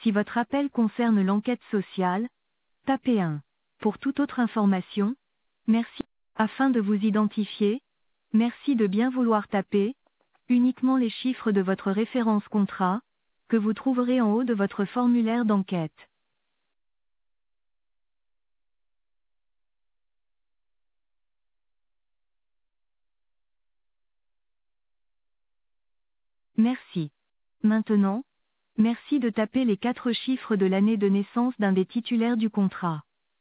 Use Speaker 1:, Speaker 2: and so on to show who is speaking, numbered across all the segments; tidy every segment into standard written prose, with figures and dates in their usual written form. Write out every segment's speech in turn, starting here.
Speaker 1: Si votre appel concerne l'enquête sociale, tapez 1. Pour toute autre information, merci. Afin de vous identifier, merci de bien vouloir taper uniquement les chiffres de votre référence contrat, que vous trouverez en haut de votre formulaire d'enquête. Merci. Maintenant, merci de taper les 4 chiffres de l'année de naissance d'un des titulaires du contrat.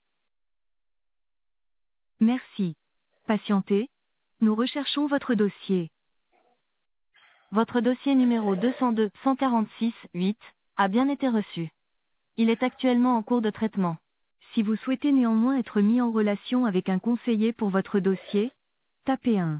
Speaker 1: Merci. Patientez. Nous recherchons votre dossier. Votre dossier numéro 202-146-8 a bien été reçu. Il est actuellement en cours de traitement. Si vous souhaitez néanmoins être mis en relation avec un conseiller pour votre dossier, tapez 1.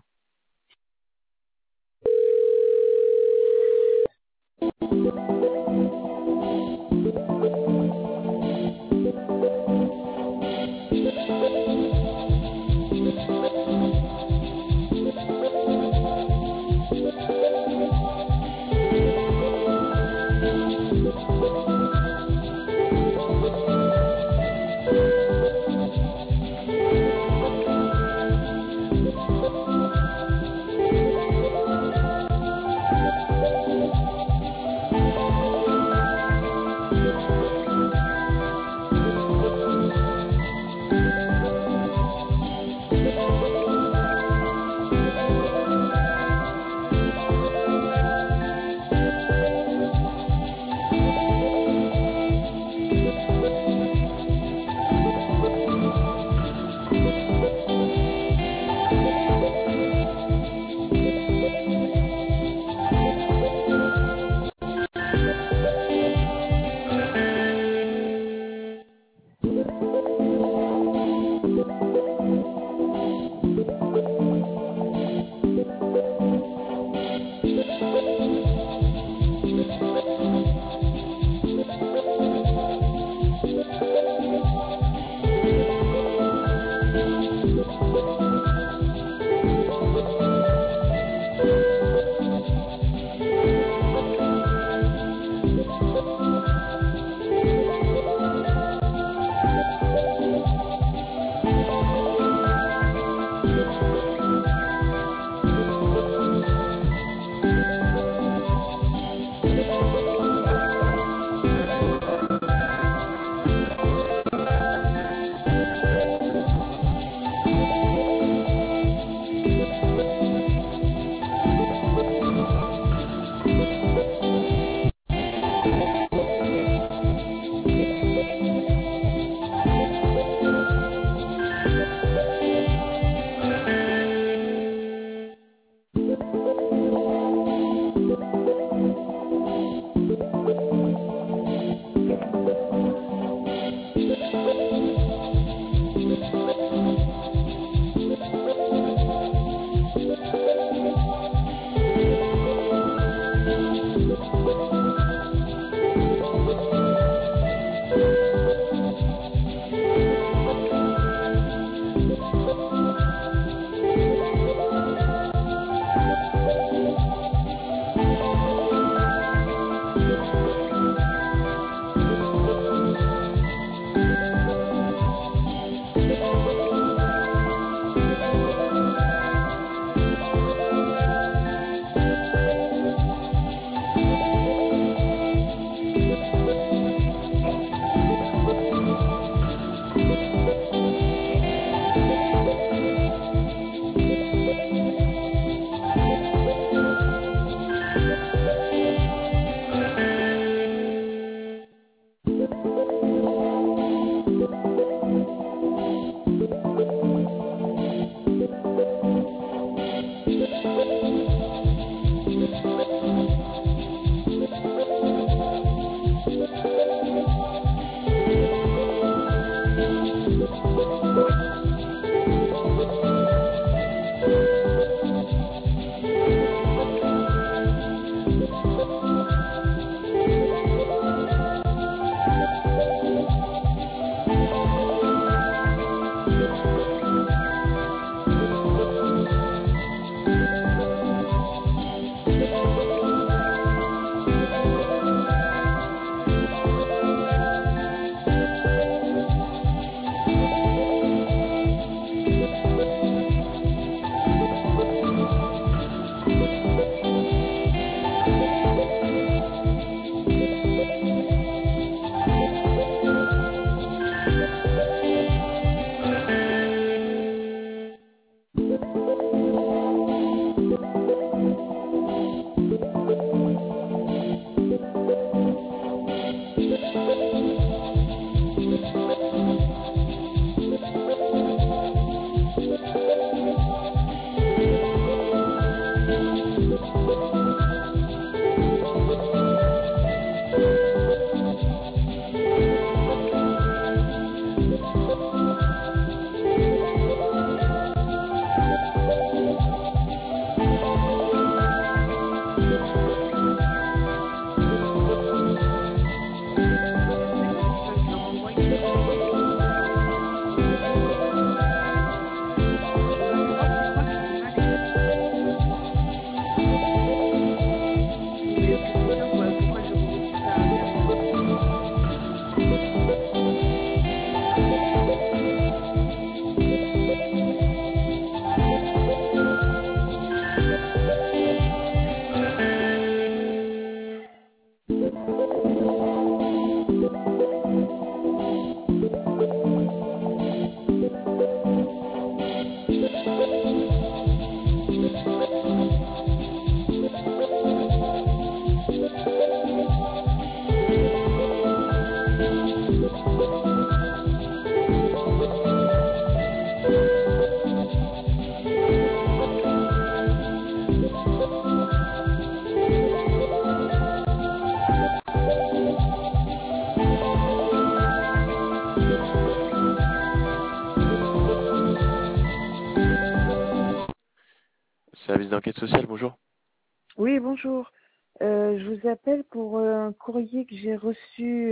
Speaker 2: service d'enquête sociale, bonjour.
Speaker 3: Oui, bonjour. Je vous appelle pour un courrier que j'ai reçu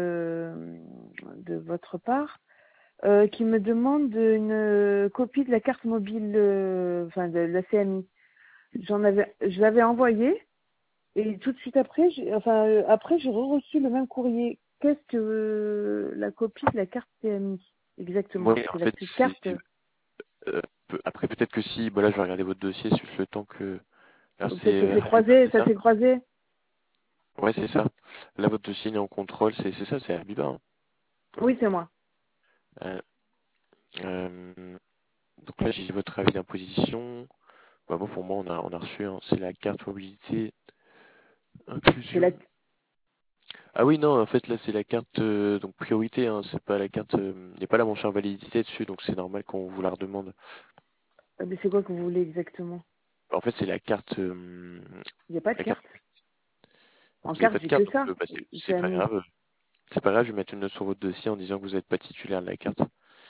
Speaker 3: de votre part qui me demande une copie de la carte mobile, enfin de la CMI. Je l'avais envoyé et tout de suite après, après j'ai reçu le même courrier. Qu'est-ce que la copie de la carte CMI exactement?
Speaker 2: Oui, en
Speaker 3: C'est la
Speaker 2: fait,
Speaker 3: petite carte.
Speaker 2: après peut-être que si, là je vais regarder votre dossier, juste le temps que... Alors
Speaker 3: Peut-être
Speaker 2: c'est
Speaker 3: que c'est
Speaker 2: Habiba,
Speaker 3: croisé,
Speaker 2: c'est
Speaker 3: ça
Speaker 2: ça?
Speaker 3: s'est croisé.
Speaker 2: Ouais, c'est ça. Là, votre dossier il est en contrôle, c'est ça, c'est Habiba, hein.
Speaker 3: Oui, c'est moi.
Speaker 2: Euh, euh, donc là, j'ai votre avis d'imposition. Bah, bon, pour moi, on a reçu, hein, c'est la carte mobilité
Speaker 3: C'est la.
Speaker 2: inclusion. Ah oui, non, en fait, là, c'est la carte donc priorité, hein, c'est pas la carte... Il n'y a pas la mention validité dessus, donc c'est normal qu'on vous la redemande.
Speaker 3: Mais c'est quoi que vous voulez exactement?
Speaker 2: En fait, c'est la carte...
Speaker 3: Il n'y a pas de
Speaker 2: la carte...
Speaker 3: carte.
Speaker 2: Vous
Speaker 3: En
Speaker 2: n'avez
Speaker 3: carte,
Speaker 2: pas de
Speaker 3: j'ai
Speaker 2: carte,
Speaker 3: que
Speaker 2: donc
Speaker 3: ça.
Speaker 2: bah, c'est
Speaker 3: C'est
Speaker 2: pas
Speaker 3: ami.
Speaker 2: grave. C'est pas grave, je vais mettre une note sur votre dossier en disant que vous n'êtes pas titulaire de la carte.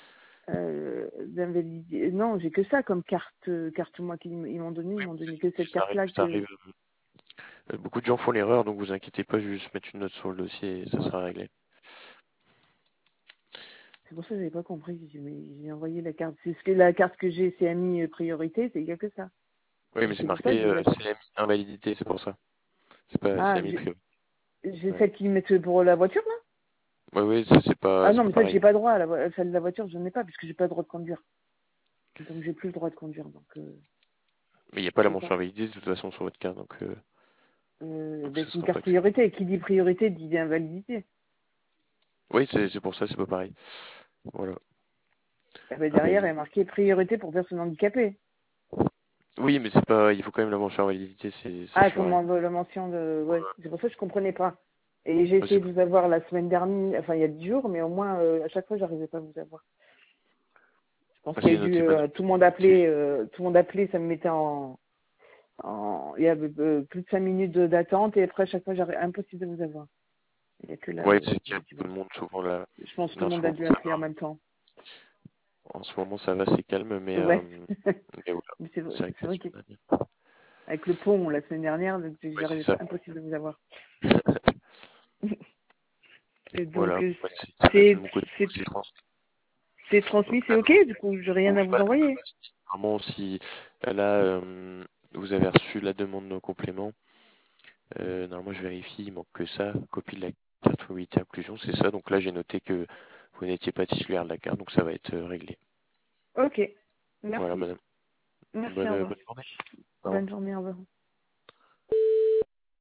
Speaker 3: Non, j'ai que ça comme carte. Carte moi ils m'ont donné que cette
Speaker 2: Ça arrive,
Speaker 3: carte-là
Speaker 2: ça
Speaker 3: que.
Speaker 2: arrive. Beaucoup de gens font l'erreur, donc vous inquiétez pas, je vais juste mettre une note sur le dossier et ça sera réglé.
Speaker 3: C'est pour ça que j'avais pas compris. J'ai envoyé la carte. C'est ce que la carte que j'ai CMI priorité, c'est il y a que ça.
Speaker 2: Oui,
Speaker 3: Et
Speaker 2: mais c'est
Speaker 3: c'est pour ça que
Speaker 2: marqué
Speaker 3: je vous appelle.
Speaker 2: CMI invalidité, c'est pour ça. C'est pas
Speaker 3: Ah,
Speaker 2: CMI privé.
Speaker 3: j'ai
Speaker 2: Ouais.
Speaker 3: celle qui mettent pour la voiture là.
Speaker 2: Ouais, ouais, ça
Speaker 3: Ah
Speaker 2: c'est
Speaker 3: non,
Speaker 2: pas
Speaker 3: mais ça j'ai
Speaker 2: pareil.
Speaker 3: pas droit à celle de la voiture, je n'en ai pas puisque j'ai pas le droit de conduire. Donc j'ai plus le droit de conduire, donc
Speaker 2: Mais il n'y a
Speaker 3: je
Speaker 2: pas la
Speaker 3: peux
Speaker 2: mention
Speaker 3: pas.
Speaker 2: invalidité de toute façon sur votre carte, donc
Speaker 3: Ben,
Speaker 2: ce
Speaker 3: c'est une
Speaker 2: sera pas
Speaker 3: carte
Speaker 2: accepté.
Speaker 3: priorité. Qui dit priorité dit invalidité.
Speaker 2: Oui, c'est pour ça, c'est pas pareil. Voilà.
Speaker 3: Eh ben, derrière, il y a
Speaker 2: Invalidité.
Speaker 3: marqué priorité pour personnes handicapées.
Speaker 2: Oui, mais c'est pas, il faut quand même la mention invalidité, c'est
Speaker 3: Ah,
Speaker 2: sûr.
Speaker 3: comment la mention de... Ouais, c'est pour ça que je comprenais pas. Et j'ai
Speaker 2: Ouais,
Speaker 3: essayé de vous avoir la semaine dernière, enfin il y a 10 jours, mais au moins à chaque fois j'arrivais pas à vous avoir. Je pense qu'il y
Speaker 2: c'est
Speaker 3: a dû
Speaker 2: noté, pas de
Speaker 3: tout le monde appelait, ça me mettait il y avait plus de 5 minutes d'attente et après à chaque fois j'arrivais impossible de vous avoir. Il y a que là
Speaker 2: Ouais,
Speaker 3: où
Speaker 2: c'est
Speaker 3: j'ai
Speaker 2: calme,
Speaker 3: dû
Speaker 2: tout
Speaker 3: voir.
Speaker 2: le monde souvent là.
Speaker 3: Je pense que tout
Speaker 2: En
Speaker 3: le
Speaker 2: ce
Speaker 3: monde a
Speaker 2: moment,
Speaker 3: dû
Speaker 2: ça
Speaker 3: appeler en
Speaker 2: va.
Speaker 3: même temps.
Speaker 2: En ce moment, ça va, c'est calme,
Speaker 3: Ouais.
Speaker 2: mais voilà.
Speaker 3: Mais
Speaker 2: C'est vrai que
Speaker 3: c'est
Speaker 2: la
Speaker 3: vrai
Speaker 2: semaine
Speaker 3: qu'avec
Speaker 2: dernière.
Speaker 3: le pont la semaine dernière, donc
Speaker 2: Ouais, c'est
Speaker 3: j'arrivais
Speaker 2: ça.
Speaker 3: pas impossible de vous avoir. Et donc
Speaker 2: Voilà. Ouais, c'est noté de
Speaker 3: c'est
Speaker 2: mon côté.
Speaker 3: c'est
Speaker 2: C'est trans.
Speaker 3: c'est
Speaker 2: Donc
Speaker 3: transmis, c'est
Speaker 2: là,
Speaker 3: ok, du coup j'ai rien
Speaker 2: oui,
Speaker 3: à vous
Speaker 2: bah,
Speaker 3: envoyer.
Speaker 2: vraiment, si là, vous avez reçu la demande de complément, normalement, je vérifie, il manque que ça, copie de la carte mobilité inclusion, c'est ça. Donc là, j'ai noté que vous n'étiez pas titulaire de la carte, donc ça va être réglé.
Speaker 3: Ok,
Speaker 2: Voilà,
Speaker 3: merci.
Speaker 2: madame.
Speaker 3: Merci, au revoir.
Speaker 2: Bonne journée. Au revoir.
Speaker 3: Bonne journée, au revoir.